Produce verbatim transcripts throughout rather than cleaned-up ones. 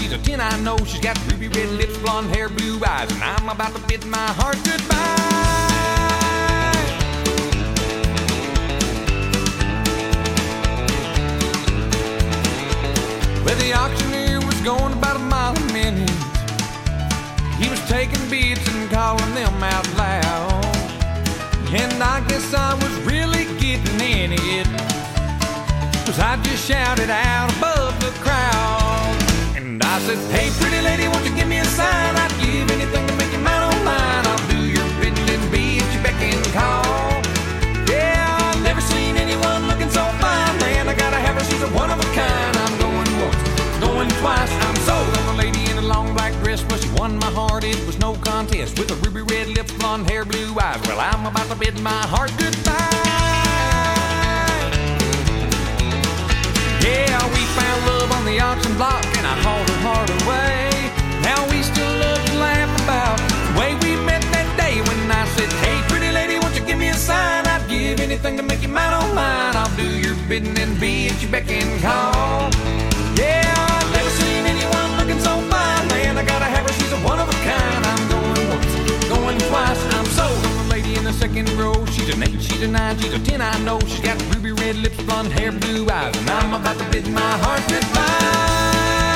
she's a ten, I know. She's got ruby red lips, blonde hair, blue eyes, and I'm about to bid my heart goodbye. Well, the auctioneer was going about a mile a minute. He was taking bids and calling them out loud, and I guess I was really getting in it, 'cause I just shouted out above the crowd. And I said, hey, pretty lady, won't you give me a sign? I'd give anything to make you mine on mine. I'll do your bidding and be at your beck and call. Yeah, I've never seen anyone looking so fine. Man, I gotta have her, she's a one of a kind. I'm going once, going twice. I'm sold on a lady in a long black dress. Well, she won my heart, it was no contest. With her ruby red lips, blonde hair, blue eyes. Well, I'm about to bid my heart goodbye. Yeah, we found love on the auction block, and I hauled her heart away. Now we still love to laugh about the way we met that day when I said, hey, pretty lady, won't you give me a sign? I'd give anything to make you mine on mine. I'll do your bidding and be at your beck and call. Yeah, I've never seen anyone looking so fine. Man, I gotta have her, she's a one of a kind. I'm going once, going twice. I'm sold on the lady in the second row. She's an eight, she's a nine, she's a ten, I know. She's got ruby red lips, blonde hair, blue eyes, and I'm about to bid my heart goodbye.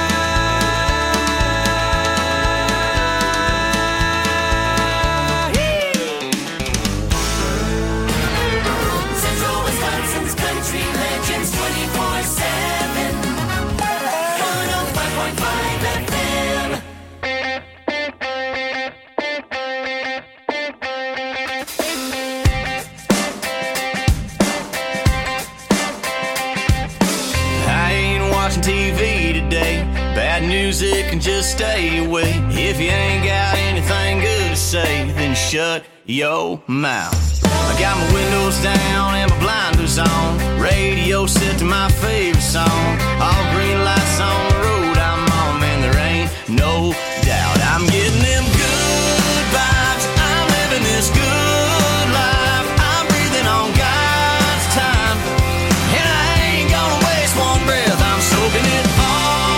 Music and just stay away. If you ain't got anything good to say, then shut your mouth. I got my windows down and my blinders on. Radio set to my favorite song. All green lights on the road I'm on. Man, there ain't no doubt I'm getting them good vibes. I'm living this good life. I'm breathing on God's time, and I ain't gonna waste one breath. I'm soaking it all.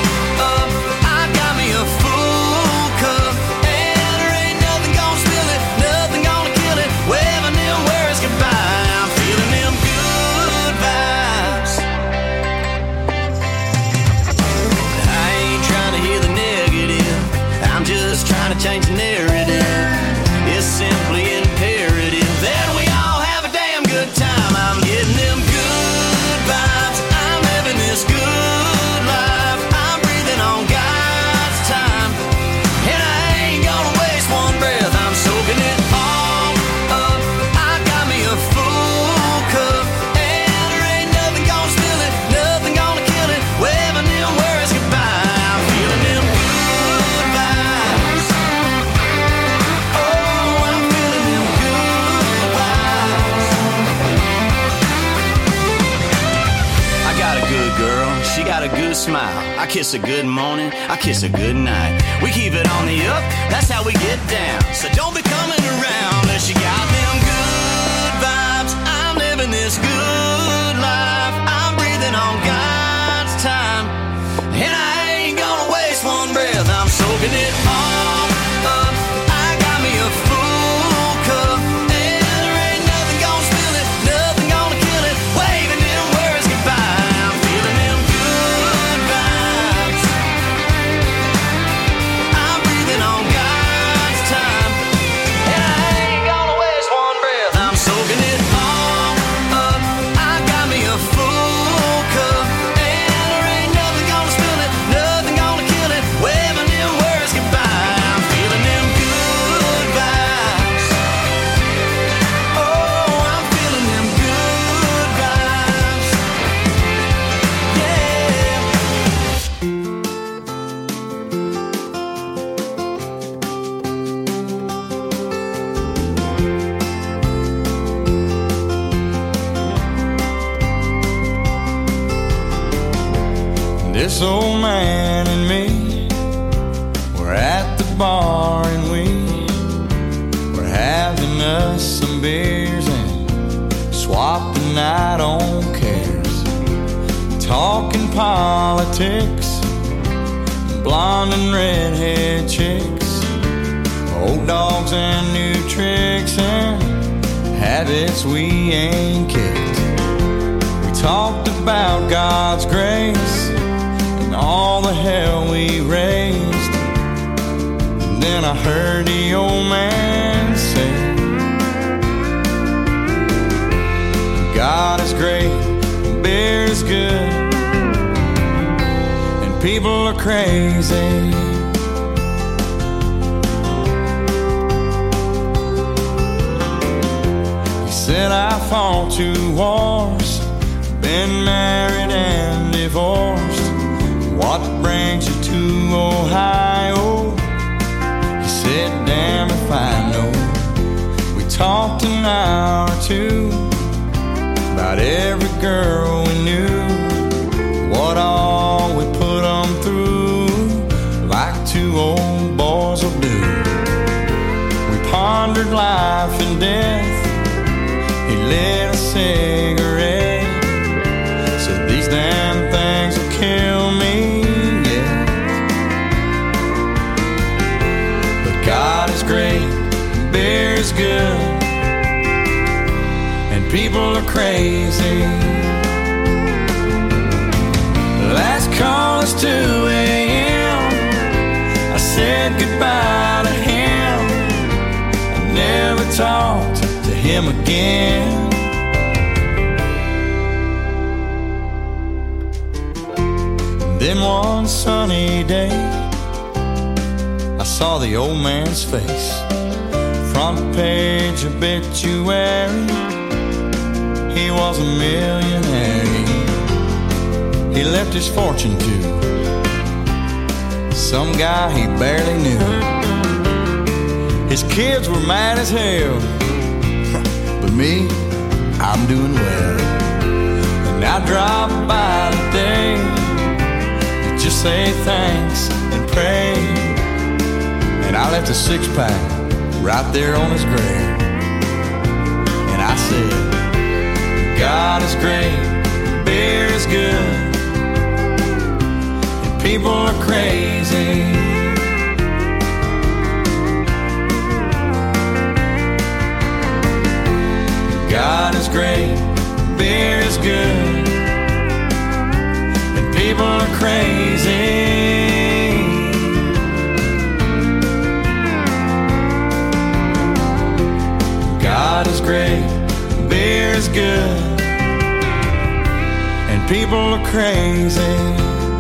Change the narrative. It's simply imperative that we all have a damn good time. I'm getting them good vibes. I'm living this good life. I'm breathing on God's time, and I ain't gonna waste one breath. I'm soaking it all up. I got me a full cup, and there ain't nothing gonna spill it, nothing gonna kill it. Waving them words goodbye. I'm feeling them good vibes. She got a good smile. I kiss a good morning, I kiss a good night. We keep it on the up, that's how we get down. So don't be coming around unless you got them good vibes. I'm living this good life. I'm breathing on God's time, and I ain't gonna waste one breath. I'm soaking it all up. I got me a full cup, and there ain't nothing gonna spill it, nothing gonna kill it. Waving them words goodbye. I'm feeling them good vibes. I'm breathing on God's time, and I ain't gonna waste one breath. I'm soaking it all up. I got me a full cup, and there ain't nothing gonna spill it, nothing gonna kill it. Waving them words goodbye. I'm feeling them good vibes. Oh, I'm feeling them good vibes. Yeah. This old man and me, we're at the bar and we we're having us some beers and swap the night on cares, talking politics, blonde and redhead chicks, old dogs and new tricks, and habits we ain't kicked. We talked about God's grace and all the hell we raised. And then I heard the old man say, God is great, beer is good, and people are crazy. He said I fought two wars, been married and divorced. What brings you to Ohio? He said, damn if I know. We talked an hour or two about every girl we knew, what all we put them through, like two old boys will do. We pondered life and death. He lit a cigarette, said these damn things will kill me, yeah. But God is great, beer is good, and people are crazy. Last call is two a.m. I said goodbye to him. I never talked to him again. Then one sunny day, I saw the old man's face, front page obituary. He was a millionaire. He left his fortune to some guy he barely knew. His kids were mad as hell, but me, I'm doing well. And I drop by today to just say thanks and pray. And I left a six-pack right there on his grave. And I said, God is great, beer is good, and people are crazy. God is great, beer is good, and people are crazy. God is great, beer is good, and people are crazy.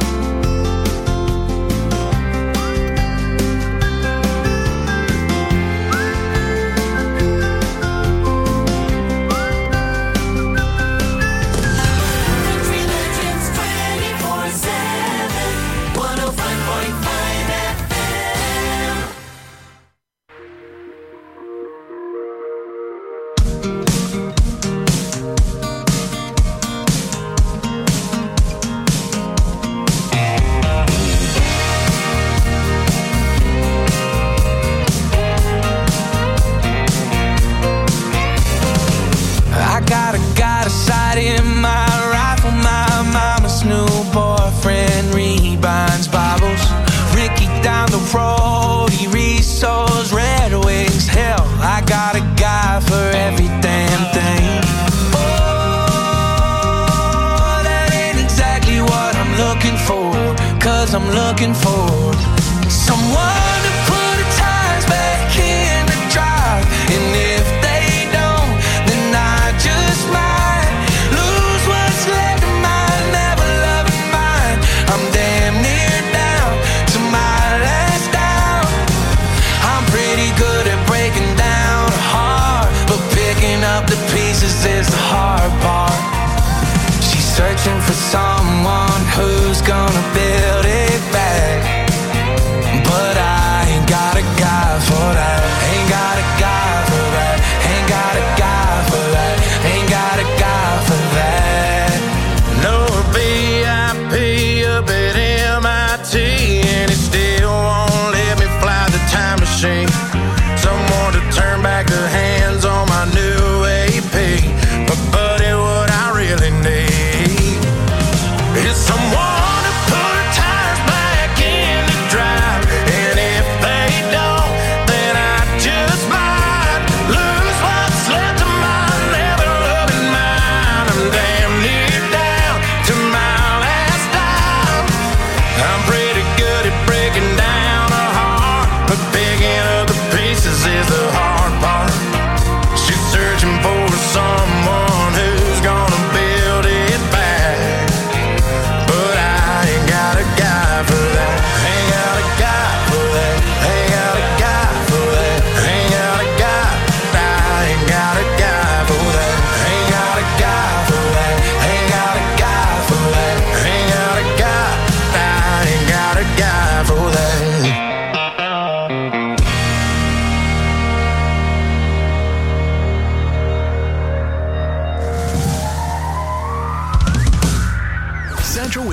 I'm looking for someone to put the tires back in the drive, and if they don't, then I just might lose what's left of my never loving mind. I'm damn near down to my last down. I'm pretty good at breaking down a heart, but picking up the pieces is the hard part. She's searching for someone who's gonna build it back, but I ain't got a guy for that. Ain't got a guy for that. Ain't got a guy for that. Ain't got a guy for that. No B I P up at M I T, and it still won't let me fly the time machine. Someone to turn back the hands on my new A P, but buddy, what I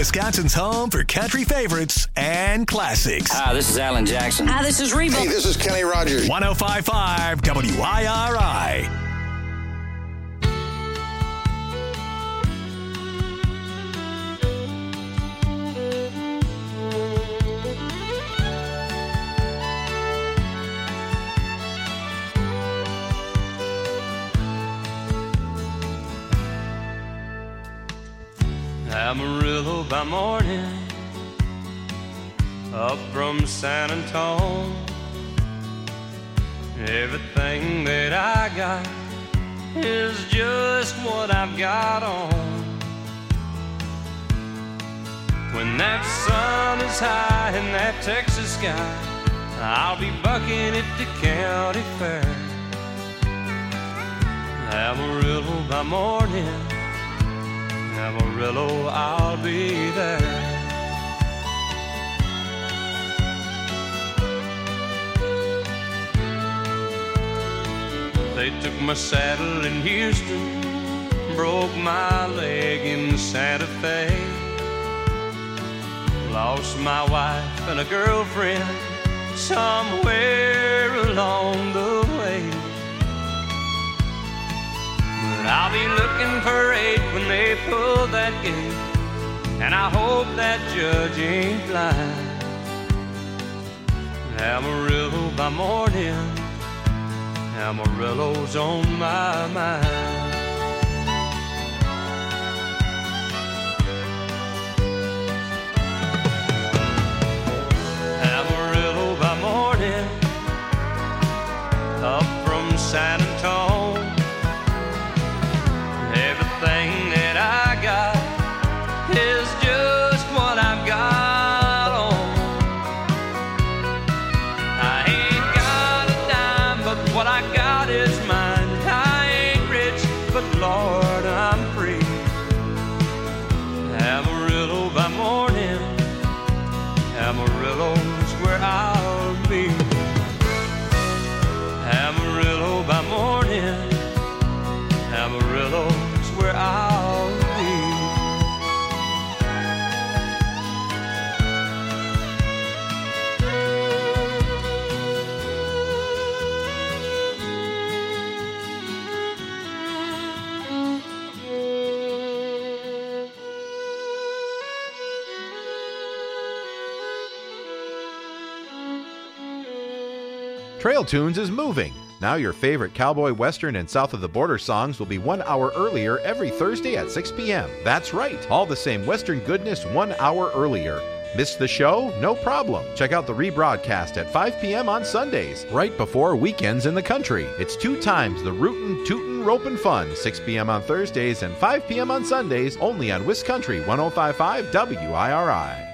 Wisconsin's home for country favorites and classics. Hi, this is Alan Jackson. Hi, this is Reba. Hey, this is Kenny Rogers. one oh five point five W I R I. Amarillo by morning, up from San Antone. Everything that I got is just what I've got on. When that sun is high in that Texas sky, I'll be bucking at the county fair. Amarillo by morning, Amarillo, I'll be there. They took my saddle in Houston, broke my leg in Santa Fe, lost my wife and a girlfriend somewhere along the way. But I'll be looking for eight when they pull that gate, and I hope that judge ain't blind. Amarillo by morning, Amarillo's on my mind. Amarillo by morning, up from San Antone. Everything that I got is just what I've got on. I ain't got a dime, but what I got is mine. I ain't rich, but Lord, I'm free. Amarillo by morning, Amarillo's where I'll be. Amarillo by morning, Amarillo's where I'll be. Trail Tunes is moving. Now your favorite cowboy, western, and south of the border songs will be one hour earlier every Thursday at six p.m. That's right, all the same western goodness one hour earlier. Missed the show? No problem. Check out the rebroadcast at five p.m. on Sundays, right before weekends in the country. It's two times the rootin', tootin', ropin' fun, six p.m. on Thursdays and five p.m. on Sundays, only on Wiscountry one oh five point five W I R I.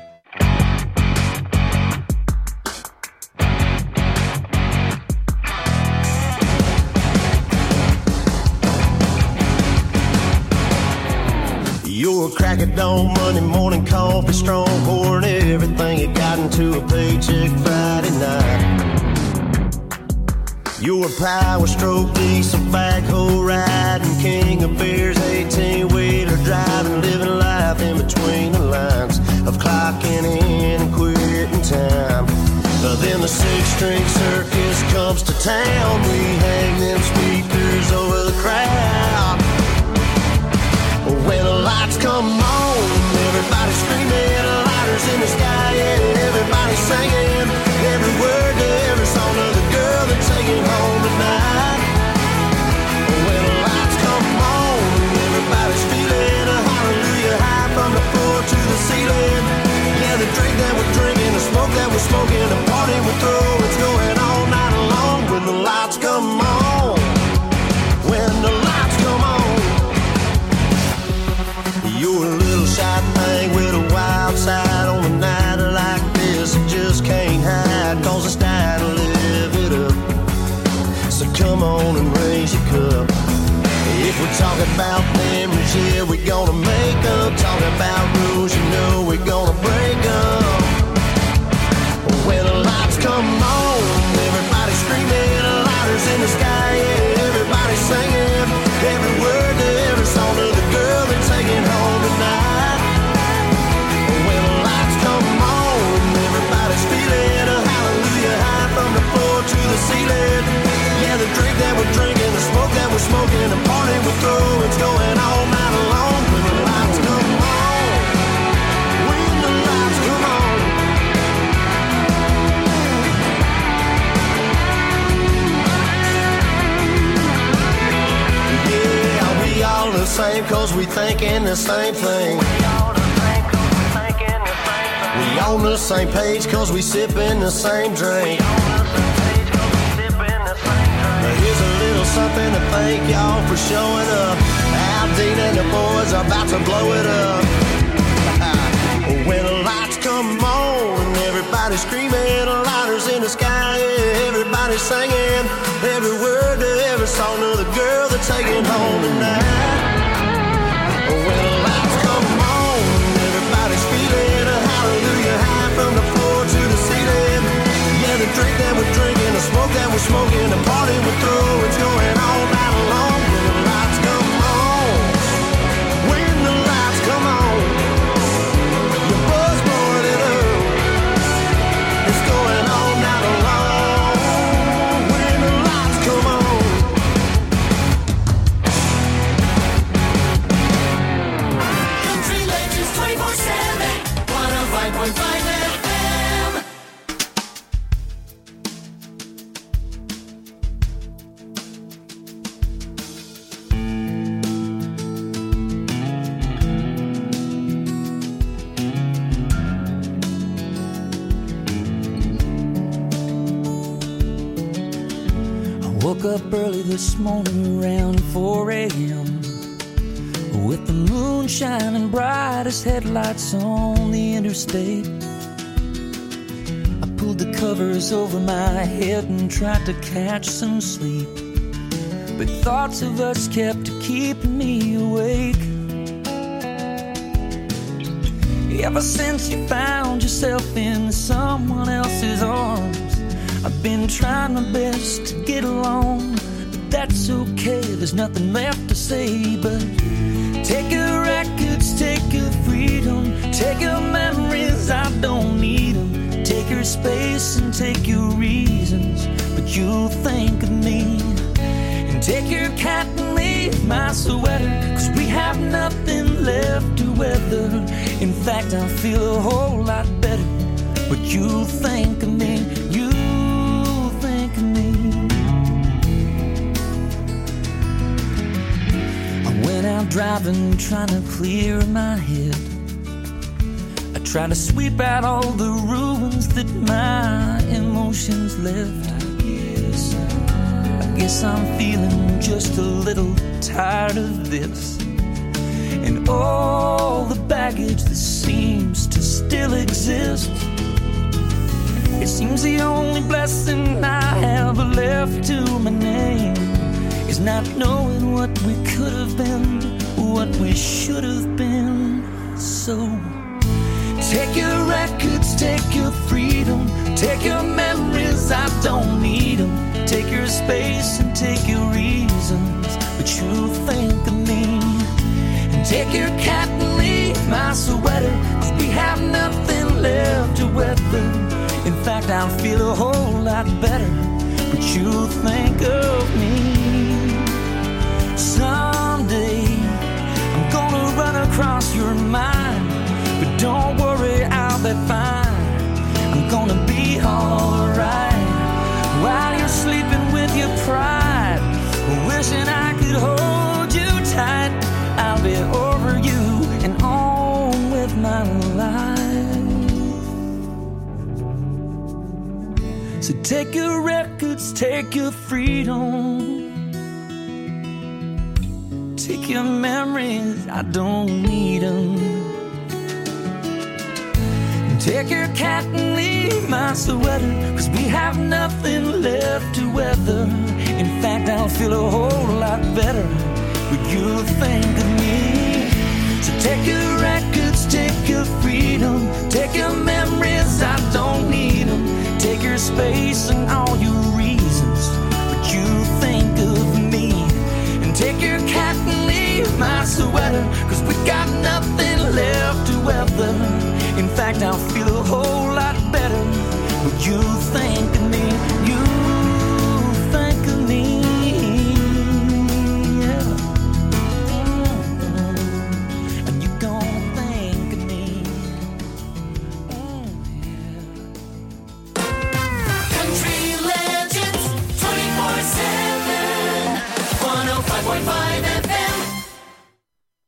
You're a crack at dawn, Monday morning coffee, strong, pouring everything you got into a paycheck Friday night. You're a power stroke, diesel backhoe riding, king of beers, eighteen-wheeler driving, living life in between the lines of clocking in and quitting time. But then the six-string circus comes to town, we hang them speakers over the crowd. When the lights come on, everybody screaming, lighters in the sky, yeah, everybody singing every word to every song of the girl they're taking home tonight. When the lights come on, everybody's feeling a hallelujah high from the floor to the ceiling. Yeah, the drink that we're drinking, the smoke that we're smoking, the party we're throwing, it's going all night long. When the lights come on, when the lights come on. You're a little shy thing with a wild side on a night like this. You just can't hide, cause it's time to live it up. So come on and raise your cup. If we're talking about memories, yeah, we're gonna make them. Talking about rules, you know we're gonna break them. When the lights come on, everybody screaming, lighters in the sky, yeah, everybody singing every word to every song of the girl they're taking home tonight. same cause we thinking the same thing. We on the same page cause we sipping the same drink. Now here's a little something to thank y'all for showing up. Al Dean and the boys are about to blow it up. When the lights come on and everybody's screaming, lighters in the sky, yeah, everybody's singing every word to every song of the girl they're taking home tonight. When the lights come on, everybody's feeling a hallelujah high from the floor to the ceiling. Yeah, the drink that we're drinking, the smoke that we're smoking, the party we're throwing, it's going all night long. When the lights come on, when the lights come on, the buzz blowing it up, it's going all night long. When the lights come on. Country Legends twenty-four seven, one oh five point five F M. Woke up early this morning around four a.m. with the moon shining bright as headlights on the interstate. I pulled the covers over my head and tried to catch some sleep, but thoughts of us kept keeping me awake. Ever since you found yourself in someone else's arms, I've been trying my best to get along, but that's okay, there's nothing left to say. But take your records, take your freedom, take your memories, I don't need them. Take your space and take your reasons, but you'll think of me. And take your cat and leave my sweater, cause we have nothing left to weather. In fact, I feel a whole lot better, but you'll think of me. You out driving, trying to clear my head. I try to sweep out all the ruins that my emotions left. I guess, I guess I'm feeling just a little tired of this, and all the baggage that seems to still exist. It seems the only blessing I have left to my name is not knowing what we could have been, what we should have been. So take your records, take your freedom, take your memories, I don't need them. Take your space and take your reasons, but you'll think of me. And take your cat and leave my sweater, cause we have nothing left to weather. In fact, I'll feel a whole lot better, but you'll think of me. Someday I'm gonna run across your mind, but don't worry, I'll be fine. I'm gonna be alright while you're sleeping with your pride, wishing I could hold you tight. I'll be over you and on with my life. So take your records, take your freedom, take your memories, I don't need them. And take your cat and leave my sweater, cause we have nothing left to weather. In fact, I'll feel a whole lot better, but you'll think of me. So take your records, take your freedom, take your memories, I don't need them. Take your space and all your reasons, but you'll think of me. And take your cat and leave my sweater, cause we got nothing left to weather. In fact, I'll feel a whole lot better, but you think of me. You think of me, yeah. And you gonna think of me, mm, yeah. Country Legends twenty-four seven, one oh five point five F M.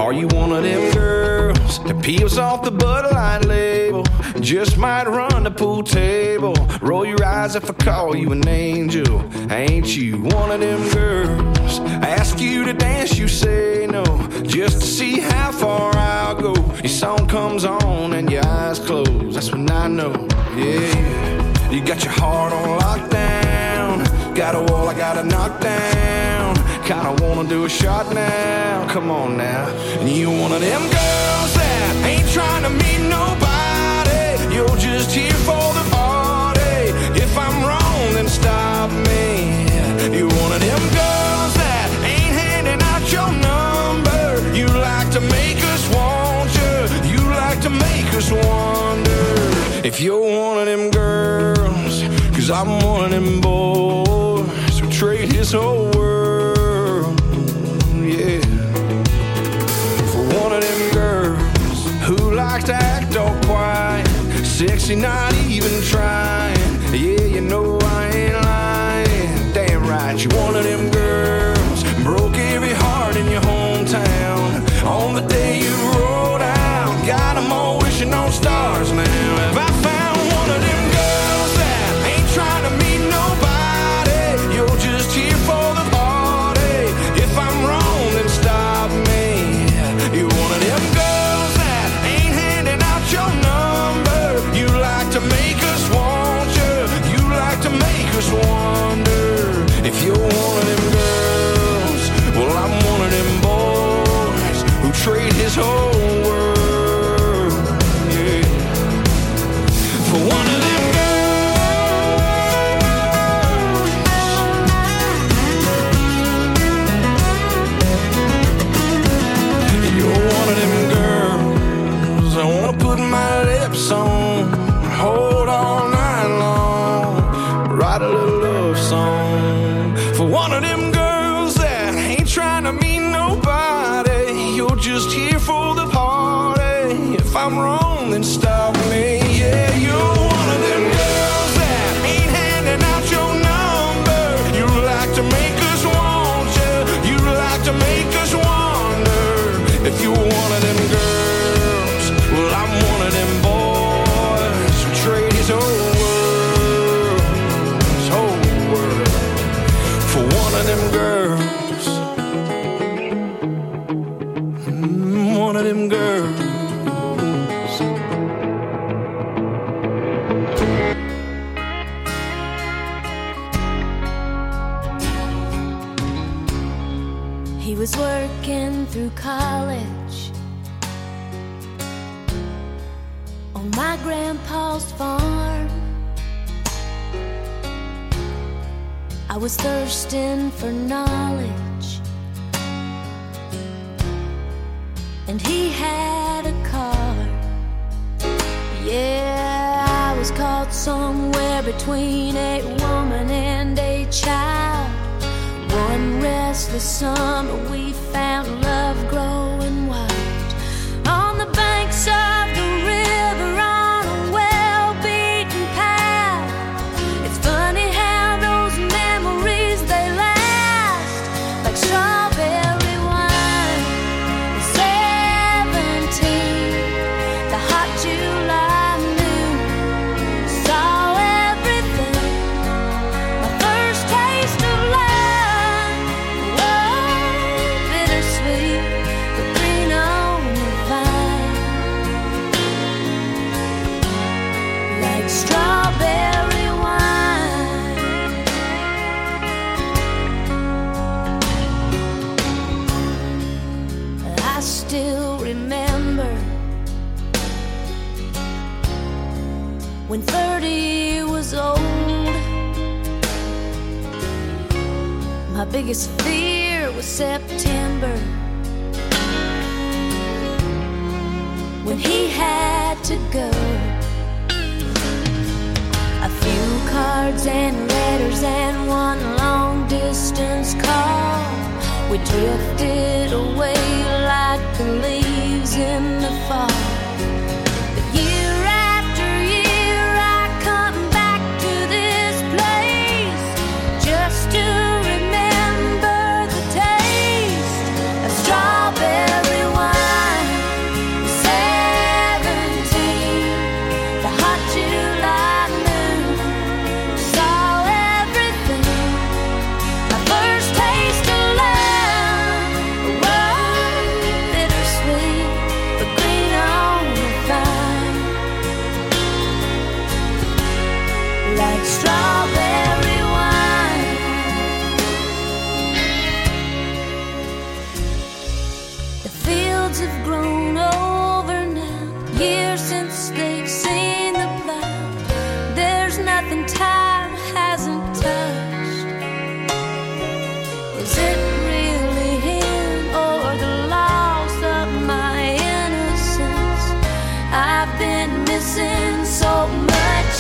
Are you one of them girls that peels off the Bud Light label? Just might run the pool table. Roll your eyes if I call you an angel. Ain't you one of them girls? Ask you to dance, you say no, just to see how far I'll go. Your song comes on and your eyes close. That's when I know, yeah. You got your heart on lockdown. Got a wall I gotta knock down. Kinda wanna do a shot now. Come on now. And you one of them girls that ain't trying to meet nobody. You're just here for the party. If I'm wrong, then stop me. You're one of them girls that ain't handing out your number. You like to make us want you. You like to make us wonder if you're one of them girls. Cause I'm one of them boys who trade his whole world, yeah, for one of them girls who likes to act all quiet, sexy, not even trying. Yeah, you know I ain't lying. Damn right, you're one of them girls broke every heart in your hometown on the day you rolled out. Got them all wishing on stars now. Have I found one of them girls that ain't trying to meet nobody? You're just here for the party. If I'm wrong, then stop me. You're one of them girls that ain't handing out your number. You like to make us want you. You like to make us wonder if you're one of them girls. Well, I'm one of them boys who trade his whole world, yeah, for one of them girls. You're one of them girls I wanna put my lips on, hold all night long, write a little love song for one of them girls that ain't trying to meet nobody. You're just here for the party. If I'm wrong, then stop me. Yeah, you're one of them girls that ain't handing out your number. You like to make us want you. You like to make us wonder if you're one of them girls. Well, I'm one of them boys who trade his whole world, his whole world for one of them girls. Mm, one of them girls. He was working through college on my grandpa's farm. I was thirsting for knowledge, and he had a car. Yeah, I was caught somewhere between a woman and a child. One restless summer we found love growing wild on the banks of the river on a well-beaten path. It's funny how those memories, they last like strawberry wine. Seventeen, the hot July noon, saw everything. My first taste of love, whoa, bittersweet, but green on the vine, like strawberry wine. I still remember when thirty was old. My biggest fear was September, when he had to go. A few cards and letters and one long distance call. We drifted away like the leaves in the fall. But year after year I come back to this place just to remember the taste of strawberry wine. grown over now. Years since they've seen the plow. There's nothing time hasn't touched. Is it really him or the loss of my innocence? I've been missing so much.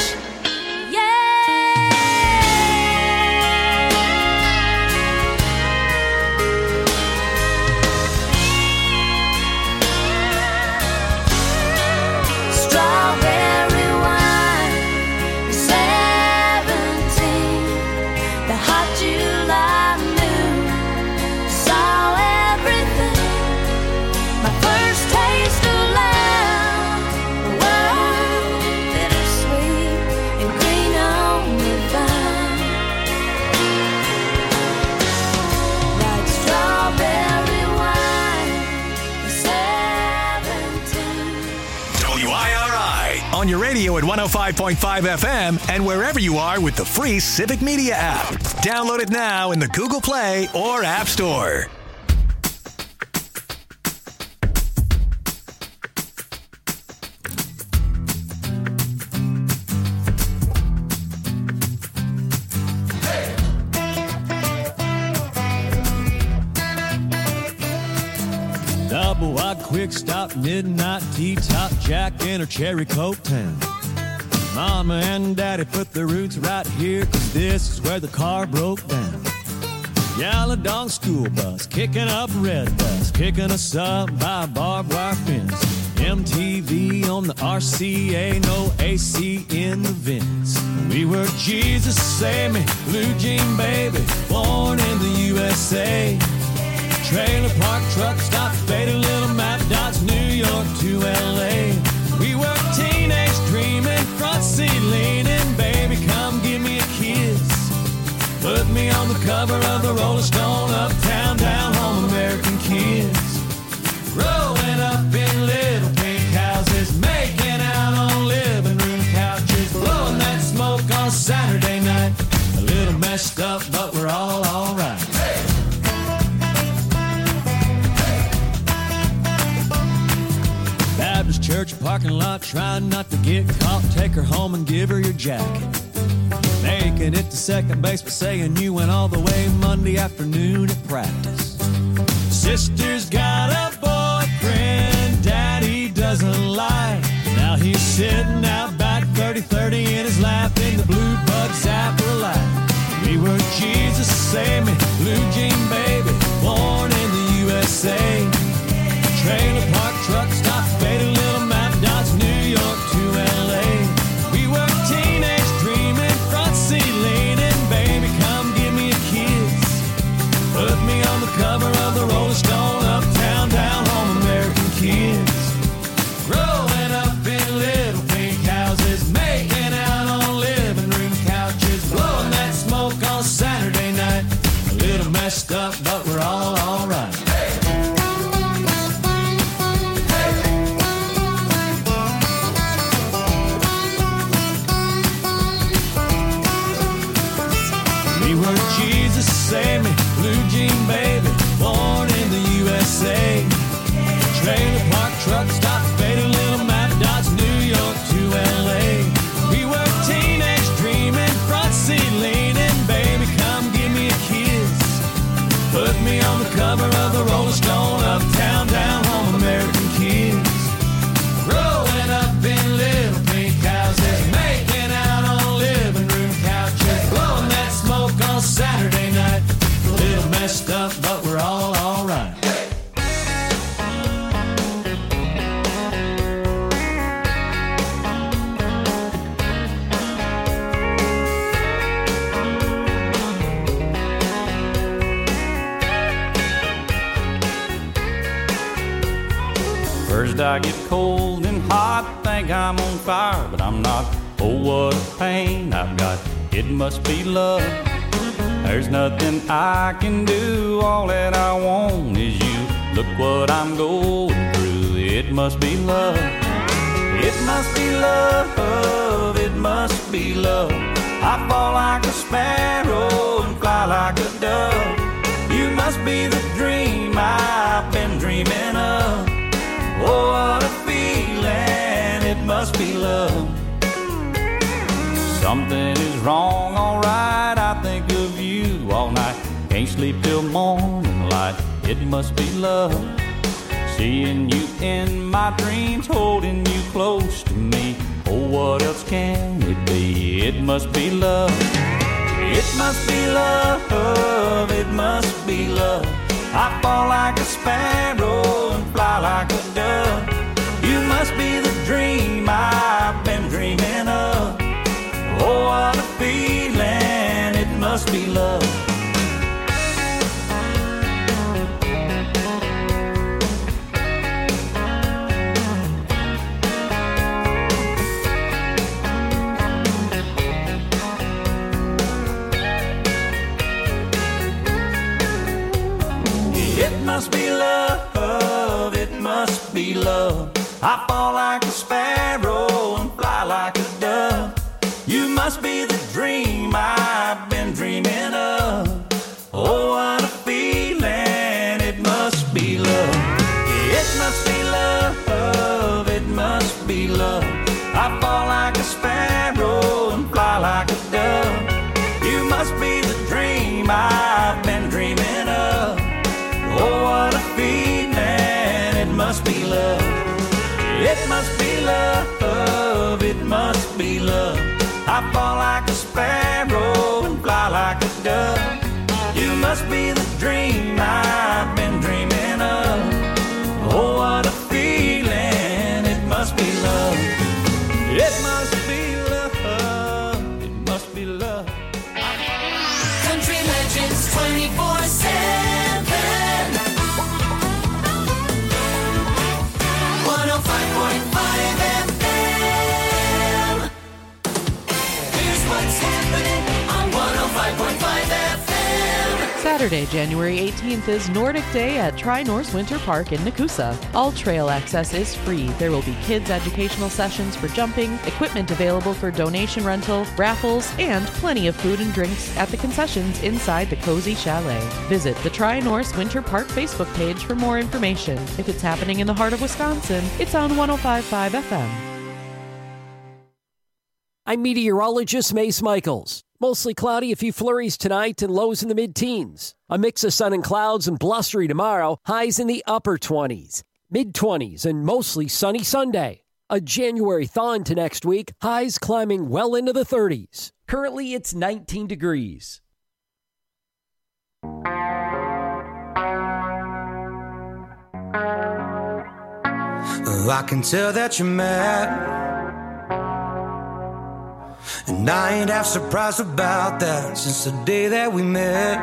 On your radio at one oh five point five F M and wherever you are with the free Civic Media app. Download it now in the Google Play or App Store. Double wide quick stop, midnight T-top Jack in her cherry coke town. Mama and Daddy put their roots right here, cause this is where the car broke down. Yellow dog school bus, kicking up red dust, picking us up by a barbed wire fence. M T V on the R C A, no A C in the vents. We were Jesus Save Me, Blue Jean Baby, born in the U S A. Trailer park, truck stop, faded little map dots, New York to L A. We were teenage dreaming, front seat leaning, baby, come give me a kiss. Put me on the cover of the Rolling Stone, uptown, down home, American kids. Growing up in little pink houses, making out on living room couches, blowing that smoke on Saturday night. A little messed up, but we're all alright. Baptist church parking lot, trying not to get caught. Take her home and give her your jacket. Making it to second base, but saying you went all the way Monday afternoon at practice. Sister's got a boyfriend Daddy doesn't like. Now he's sitting out back, thirty thirty in his lap, in the blue bug zapper light. We were Jesus Save Me, Blue Jean Baby, born in the U S A. Trailer park, truck stop, faded little map dots, New York to L A. We were teenage dreaming, front seat leaning, baby, come give me a kiss. Put me on the cover of the Rolling Stone, uptown, down home, American kids. Growing up in little pink houses, making out on living room couches, blowing that smoke on Saturday night. A little messed up, but we're all alright. Jesus Save Me, Blue Jean Baby, born in the U S A. Trailer park, truck stop, faded little map dots, New York to L A. We were teenage dreaming, front seat leaning, baby, come give me a kiss. Put me on the cover of the Rolling Stone, uptown, down home, American kids. Growing up in little pink houses, making out on living room couches, blowing that smoke on Saturday night. A little messed up, but we're all alright. First I get cold and hot, think I'm on fire, but I'm not. Oh, what a pain I've got, it must be love. There's nothing I can do, all that I want is you. Look what I'm going through, it must be love. It must be love, it must be love. I fall like a sparrow and fly like a dove. You must be the dream I've been dreaming of. something is wrong, alright. I think of you all night. Can't sleep till morning light. It must be love. Seeing you in my dreams, holding you close to me. Oh, what else can it be? It must be love. It must be love. It must be love. I fall like a sparrow and fly like a dove. You must be the dream I've been dreaming of. Oh, what a feeling. It must be love. It must be love, it must be love. I fall like a sparrow and fly like a dove. You must be the dream I've been dreaming of. Oh, what a feeling, it must be love. It must be love, it must be love. I fall like a sparrow and fly like a dove. You must be the dream I've been dreaming of. Oh, what a feeling, it must be love. It must be love, it must be love. I fall like a sparrow and fly like a dove. You must be the dream I've been dreaming of. Oh, what a feeling, it must be love. It must be love, it must be love. Country Legends twenty-four seven. one oh five point five F M. Here's what's happening on one oh five point five F M. Saturday, January eighteenth is Nordic Day at Tri-Norse Winter Park in Nakusa. All trail access is free. There will be kids' educational sessions for jumping, equipment available for donation rental, raffles, and plenty of food and drinks at the concessions inside the cozy chalet. Visit the Tri-Norse Winter Park Facebook page for more information. If it's happening in the heart of Wisconsin, it's on one oh five point five F M. I'm meteorologist Mace Michaels. Mostly cloudy, a few flurries tonight and lows in the mid-teens. A mix of sun and clouds and blustery tomorrow, highs in the upper twenties. Mid-twenties and mostly sunny Sunday. A January thaw into next week, highs climbing well into the thirties. Currently, it's nineteen degrees. I can tell that you're mad, and I ain't half surprised about that since the day that we met.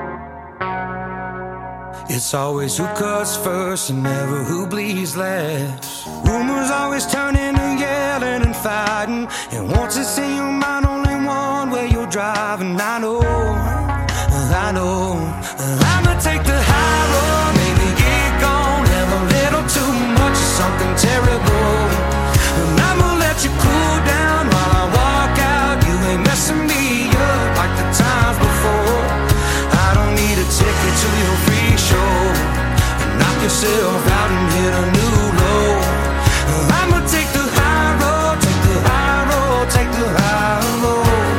It's always who cuts first and never who bleeds last. Rumors always turn into yelling and fighting, and once it's in your mind, only one way you're driving. I know, I know, I'ma take the high road, maybe get gone, have a little too much of something terrible, and I'ma let you cool down while I walk out. You ain't messing me up like the times before. I don't need a ticket to your free show. Knock yourself out and hit a new low. I'ma take the high road, take the high road, take the high road.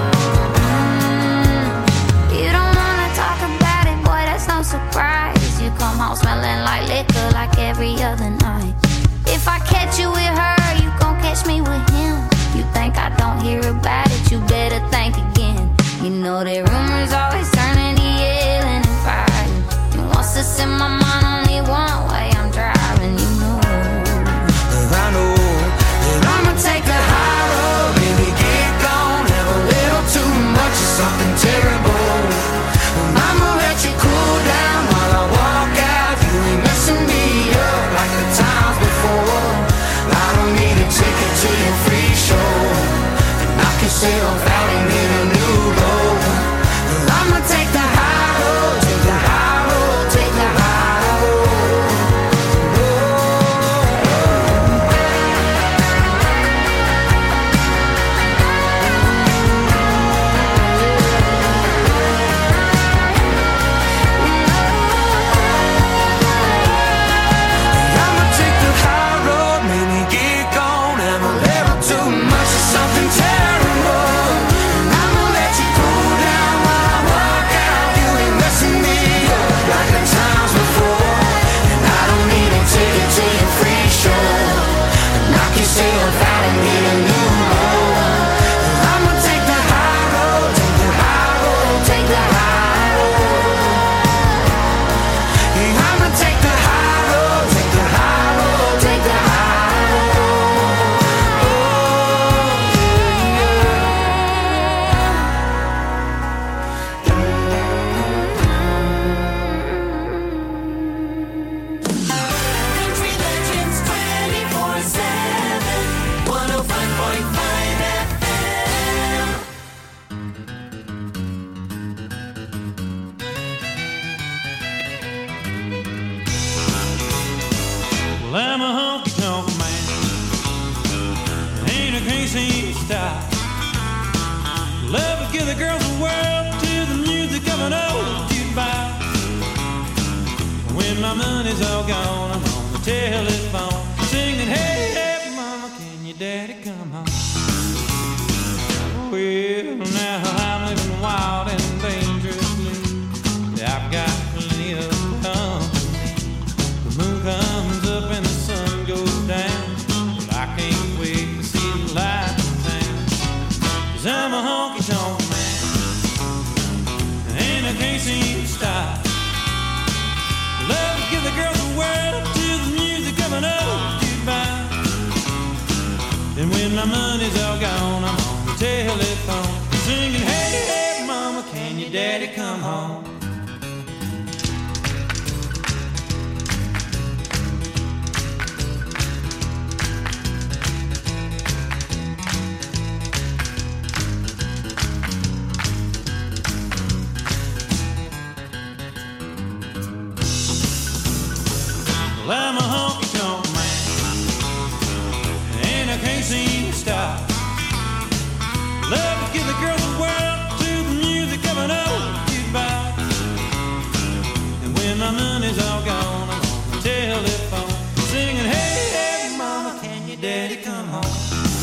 Mm, you don't wanna talk about it, boy, that's no surprise. You come home smelling like liquor like every other night. If I catch you with her, you gon' catch me with him. You think I don't hear about it, you better think again. You know that rumors always turn into yelling and fighting, and once it's in my mind, only one way I'm driving, you know. I know that I'ma take the high road, baby, get gone, have a little too much of something terrible, and I'ma let you cool down while I walk out. You ain't messing me up like the times before. I don't need a ticket to your free show, and knock yourself out and hit a new low. I'ma take the high road, take the high road, take the high road. Well, I'm a honky-tonk man. Ain't a crazy style. Love to give the girls the world to the music of an old jukebox. When my money's all gone, I'm on the telephone singing, hey, hey, mama, can your daddy come home? Well, now I'm living wild and dangerously. I've got plenty of company. The moon comes up and the sun goes down. But I can't wait to see the light in town. 'Cause I'm a honky-tonk man, and I can't seem to stop. Love to give the girls the world to the music of an old jukebox. And when my money's all gone, I'm on the telephone singing, hey, hey, mama, can your daddy come home? Well, I'm a honky-tonk man, and I can't seem to stop. Love to give the girls the world to the music of an old jukebox. And when my money's all gone, I'm on the telephone singing, hey, hey, mama, can your daddy come home?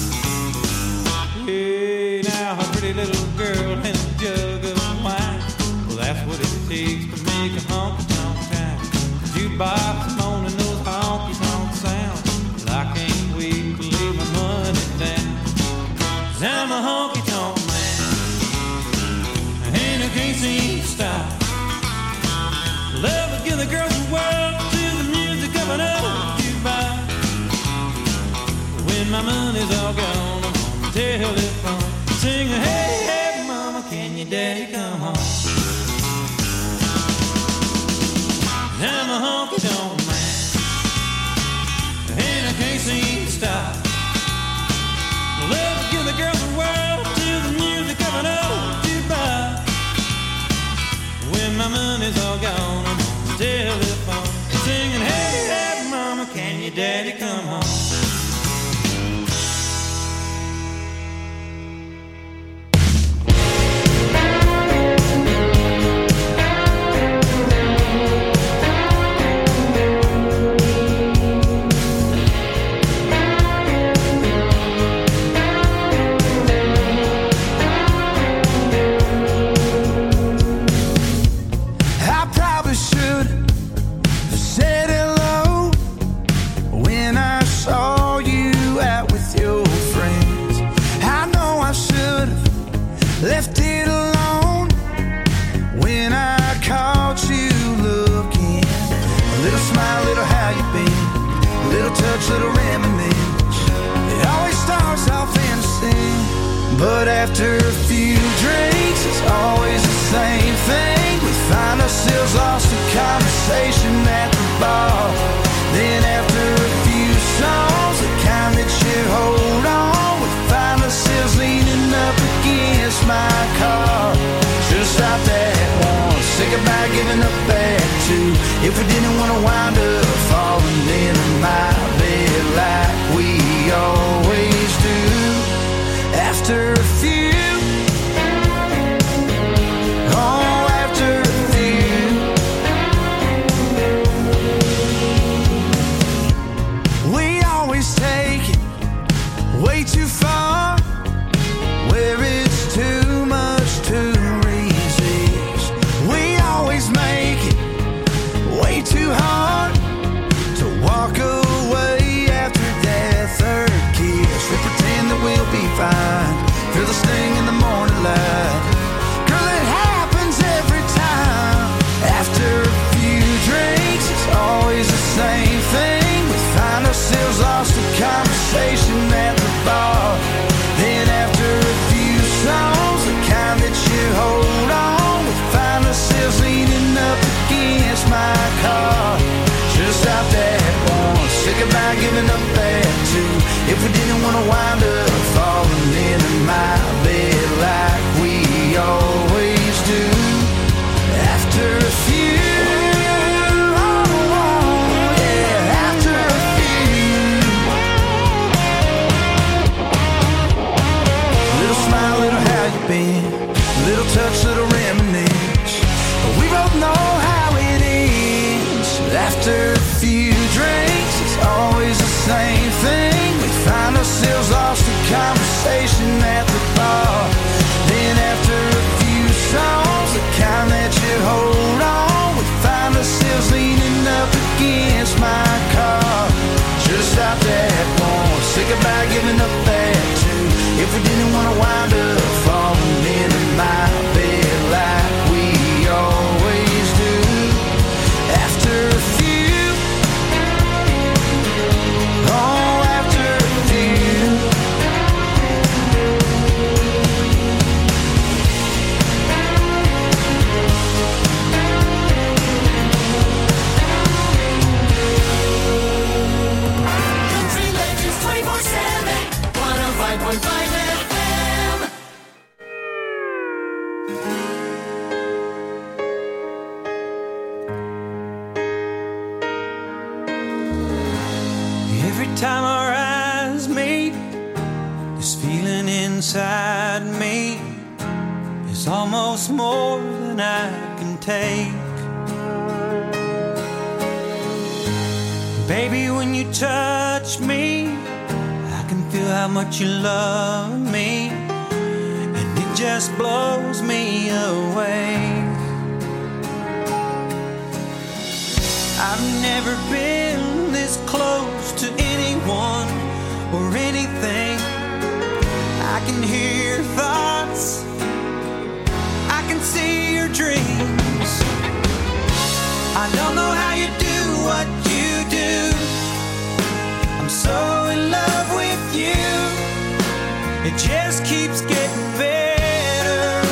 Hey, now a pretty little girl and a jug of wine. Well, that's what it takes to make a honky-tonk town. Jukebox moaning those honky-tonk sounds. But I can't wait to lay my money down. 'Cause I'm a honky-tonk man, and I can't seem to stop. Love to give the girls the world to the music of an old jukebox. When my money's all gone, I'm on the telephone singing, hey, hey, mama, can your daddy come home? I'm a honky-tonk man, and I can't seem to stop. Love to give the girls the world to the music of an old jukebox. When my money's all gone, I'm on the telephone singing, hey, hey, mama, can your daddy come home? Left it alone when I caught you looking. A little smile, little how you been, a little touch, little reminiscence. It always starts off innocent, but after a few drinks, it's always the same thing. We find ourselves lost in conversation at the bar. Then after a few songs, the kind that you hold on, we find ourselves leaning up against my car. Should've stopped at one, say goodbye, giving up at two. If we didn't want to wind up falling into my bed like we always do. After a few, oh, after a few, we always take it way too far, where it's too much to resist. We always make it way too hard to walk away after that third kiss. We pretend that we'll be fine, feel the sting in the morning light. Girl, it happens every time. After a few drinks, it's always the same thing. We find ourselves lost in conversation at the bar. Then after a few songs, the kind that you hold on, we find ourselves leaning up against my car. Should've stopped at one, say goodbye, giving up at two. If we didn't want to wind up falling into my bed like we always do. After a few, oh, yeah, after a few. After a few drinks, it's always the same thing. We find ourselves lost in conversation at the bar. Then after a few songs, the kind that you hold on, we find ourselves leaning up against my car. Should've stopped at one, say goodbye, giving up that two. If we didn't want to wind up falling into my bed like we always do. After a few, oh, after a few. Country Legends twenty-four seven, one oh five point five F M. Every time our eyes meet, this feeling inside me is almost more than I can take. Baby, when you touch me, I can feel how much you love me, and it just blows me away. I've never been this close to anyone or anything. I can hear your thoughts, I can see your dreams. I don't know how you do what you do. I'm so in love with you. It just keeps getting better.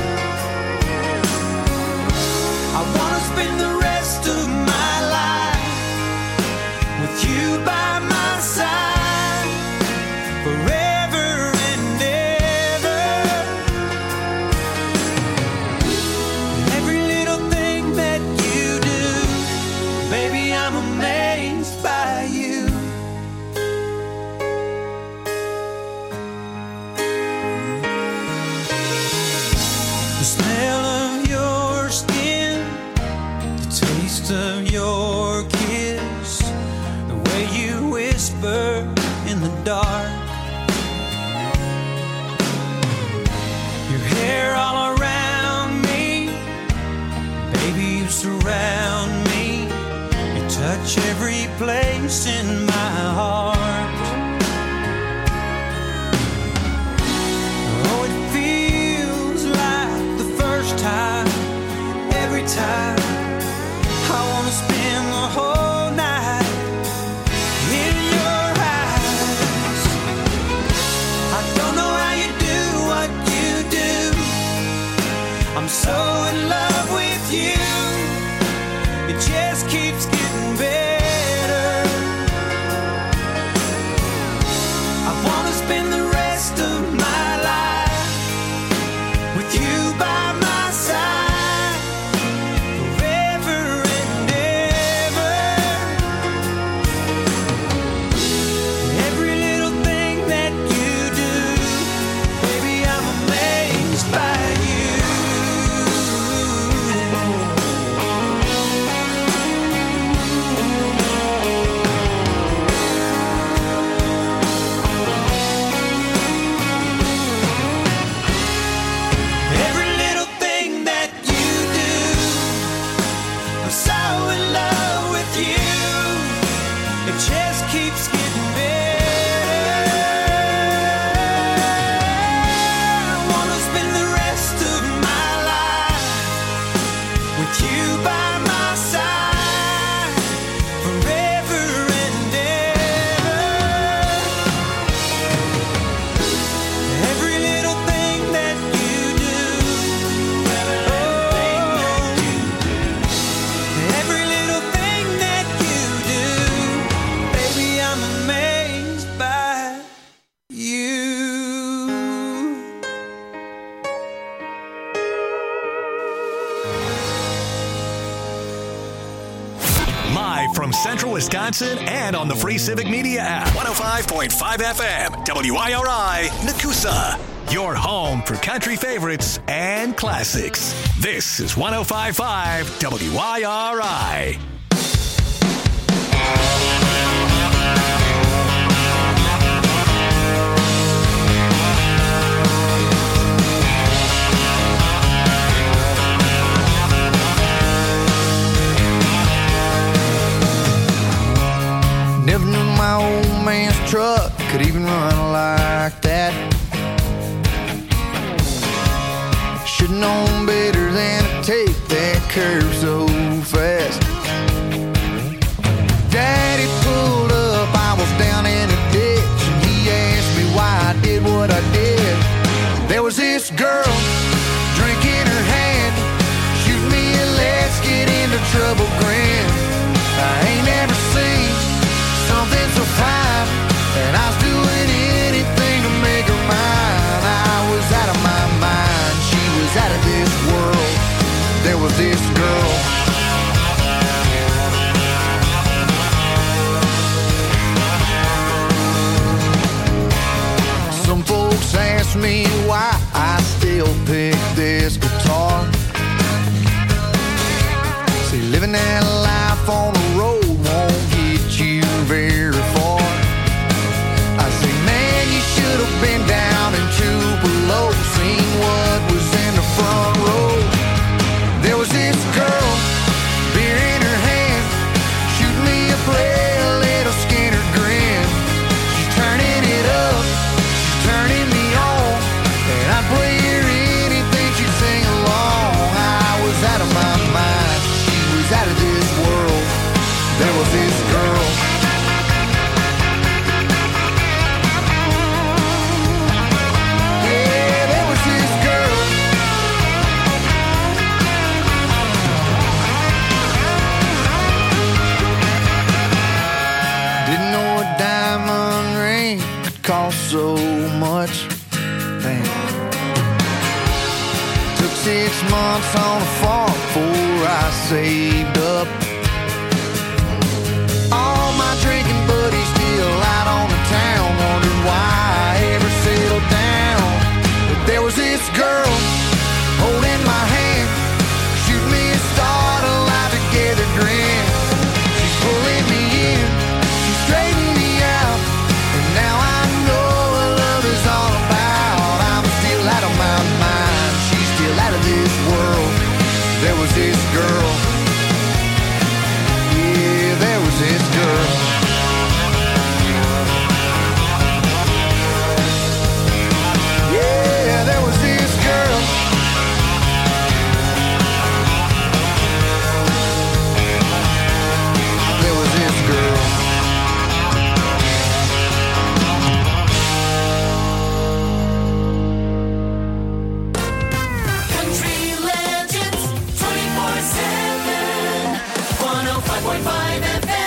I wanna spend the rest of my life with you by my side, forever and ever. Every little thing that you do, baby, I'm amazed by you. The smell of your skin, the taste of your kiss, the way you whisper in the dark, your hair all around me, baby, you surround me, you touch every place in my heart. Oh, it feels like the first time, every time. I wanna spend the whole night in your eyes. I don't know how you do what you do. I'm so in love with you. It just keeps getting better. I wanna spend the rest of my life with you by my side, forever and ever. Every little thing that you do, baby, I'm amazed by you. Every little thing that you do, I'm so in love with you. It just keeps getting better. I wanna spend the rest of my life with you by my side, forever and ever. Every little thing that you do, every little thing that you do, baby, I'm amazed by you. Live from Central Wisconsin and on the free Civic Media app. one oh five point five F M, W I R I, Nakusa. Your home for country favorites and classics. This is one oh five point five W I R I. truck could even run like that. Should've known better than to take that curve so fast. Daddy pulled up, I was down in a ditch, and he asked me why I did what I did. There was this girl, drink in her hand, shoot me a let's get into trouble grin. I ain't never seen something so fine, and I was doing anything to make her mine. I was out of my mind, she was out of this world. There was this girl. Some folks ask me why I still pick this guitar. See, living that life on the road won't get you very far. I say, man, you should have been down in Tupelo, seen what was in the front row. There was this girl, beer in her hand, shoot me a play, a little Skinner grin. She's turning it up, she's turning me on, and I'd play her anything, she'd sing along. I was out of my mind, she was out of this world. There was this girl. Yeah, there was this girl. Didn't know a diamond ring could cost so much. Damn. Took six months on a farm before I saved up. All my drinking buddies still out on the town, wondering why I ever settled down. But there was this girl holding my hand, shoot me a start, a life together grin. She's pulling me in, she's straightening me out, and now I know what love is all about. I'm still out of my mind, she's still out of this world. There was this girl. Yeah, there was this girl. Yeah, there was this girl. There was this girl. Country legends twenty-four seven, one oh five point five F M.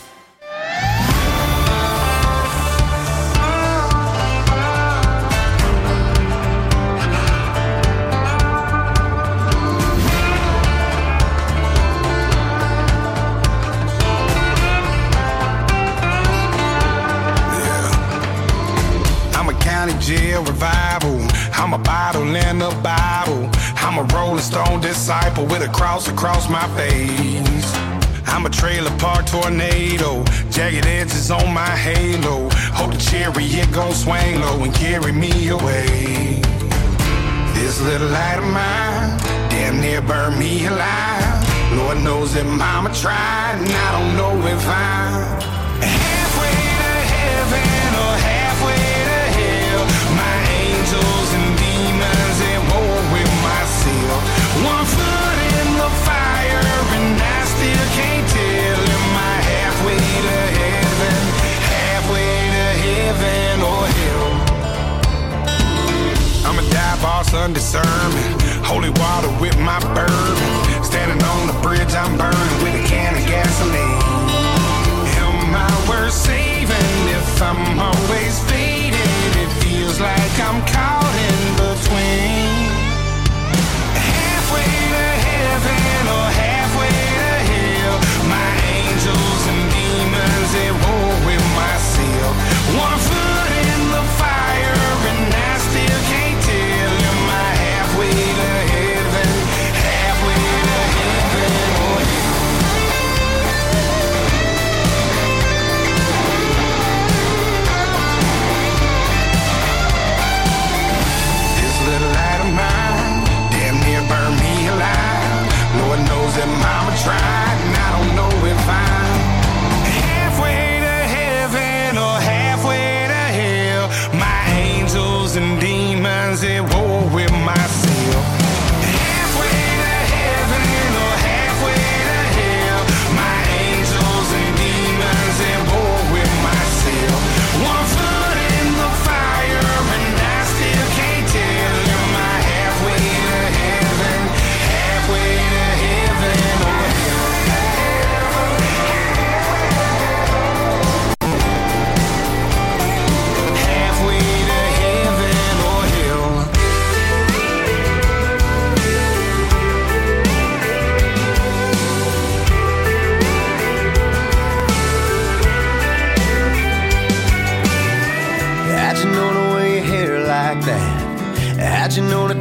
I'm a county jail revival. I'm a bottle in the Bible. I'm a Rolling Stone disciple with a cross across my face. I'm a trailer park tornado, jagged edges on my halo. Hope the chariot gon' swing low and carry me away. This little light of mine damn near burned me alive. Lord knows that mama tried, and I don't know if I'm halfway to heaven or halfway to hell. My angels and demons at war with myself. One foot in the fire and I still can't tell. Am I halfway to heaven, halfway to heaven or hell? I'm a dive boss under sermon, holy water with my bourbon. Standing on the bridge I'm burning with a can of gasoline. Am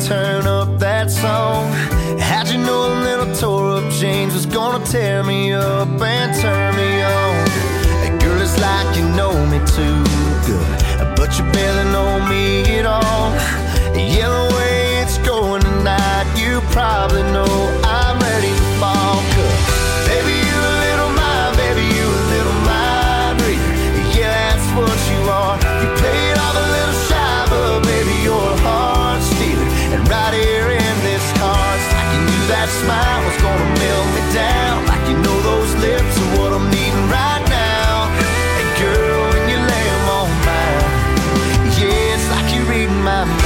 turn up that song? How'd you know a little tore up jeans was gonna tear me up and turn me on? Hey, girl, it's like you know me too good, but you barely know me at all. Yeah, the way it's going tonight, you probably know I'm ready to fall. Cause baby, you a little mind, baby, you a little mind reader. Yeah, that's what you are. You played off a little shy, but baby, you're a heart stealer. And right here in this car, it's like you knew that smile was gonna melt me down. Like you know those lips are what I'm needing right now. And girl, when you lay them on mine, yeah, it's like you're reading my mind.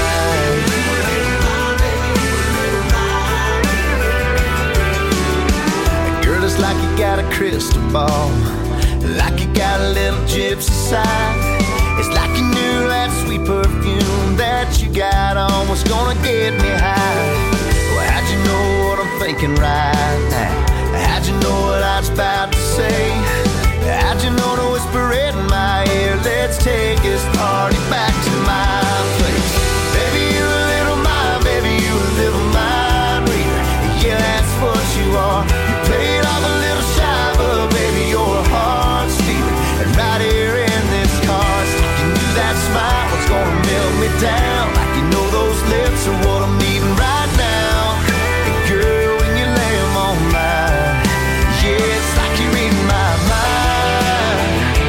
Girl, it's like you got a crystal ball, like you got a little gypsy side. It's like you knew that sweet perfume that you got on was gonna get me high. Well, how'd you know what I'm thinking right now? How'd you know what I was about to say? How'd you know to whisper it in my ear? Let's take this party back to my place. Baby, you a little mind, baby, you a little mind reader. Yeah, that's what you are. You played off a little shy, but baby, you're a heart stealer. And right here in this car, it's like you knew that smile was gonna melt me down. Like you know those lips are what I'm needing right now. And girl, when you lay them on mine, yeah, it's like you're reading my mind.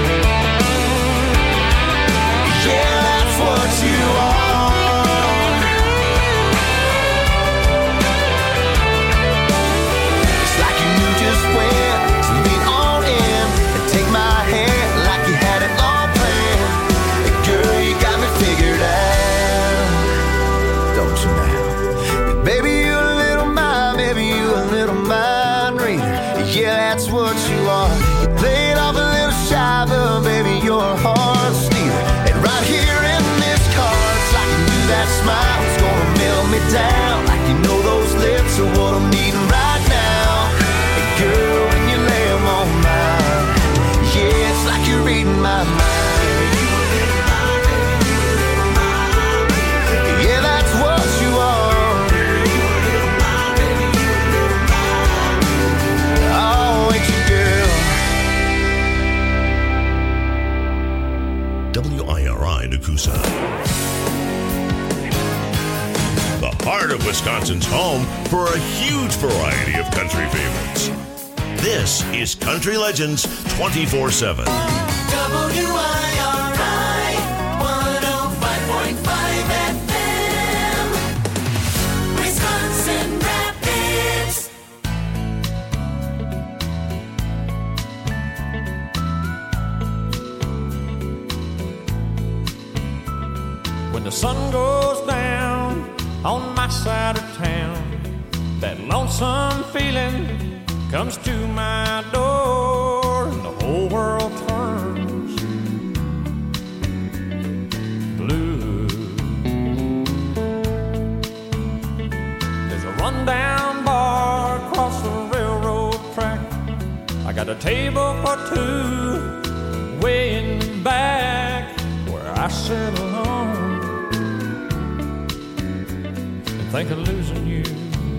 Yeah, that's what you are. It's like you knew just when to lean on in and take my hand like you had it all planned. And girl, you got me figured out, don't you now? Baby, you a little mind, baby, you a little mind reader. Yeah, that's what you are. You played off a little shy, but baby, you're a heart stealer. And right here in this car, it's like you knew that smile was gonna melt me down. Like you know those lips are what I'm needing right now. And girl, when you lay them on mine, yeah, it's like you're reading my mind. Yeah, that's what you are. Oh, ain't you, girl? W I R I Nakusa. The heart of Wisconsin's home for a huge variety of country favorites. This is Country Legends twenty-four seven. W I R I one oh five point five F M, Wisconsin Rapids. When the sun goes down on my side of town, that lonesome feeling comes to my door, and the whole world turns blue. There's a rundown bar across the railroad track. I got a table for two way in the back where I sit alone and think of losing you.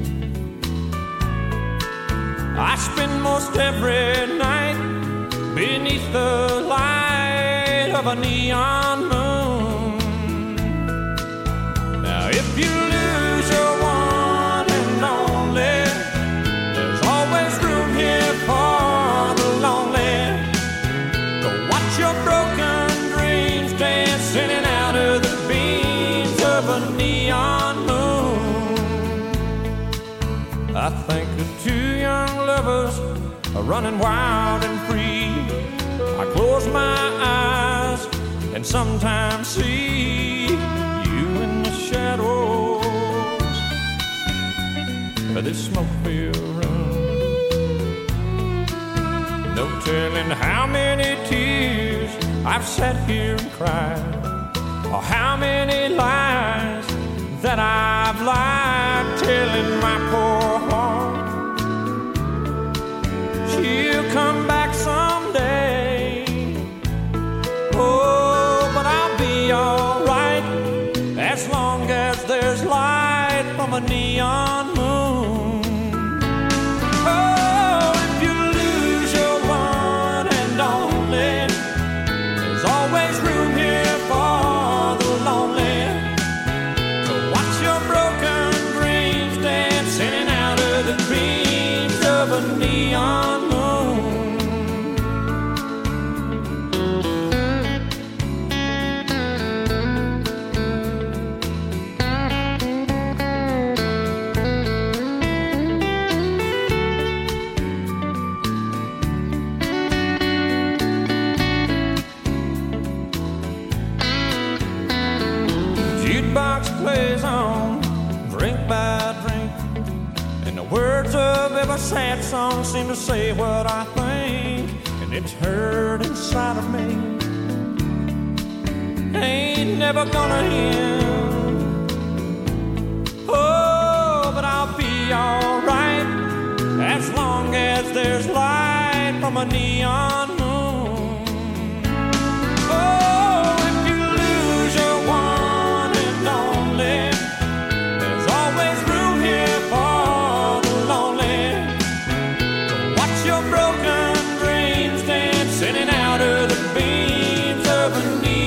I spend most every night beneath the light of a neon moon. Now if you lose your one and only, there's always room here for the lonely. Go watch your broken dreams dance in and out of the beams of a neon moon. I think of two young lovers are running wild and free. I close my eyes and sometimes see you in the shadows of this smoke-filled room. No telling how many tears I've sat here and cried, or how many lies that I've lied, telling my poor heart she'll come back someday. Oh, but I'll be alright as long as there's light neon moon. Oh, if you lose your one and only, there's always room here for the lonely to watch your broken dreams dancing out of the dreams of a neon moon. Jukebox plays on, drink by drink, and the words of every sad song seem to say what I think, and it's heard inside of me. Ain't never gonna end. Oh, but I'll be alright as long as there's light from a neon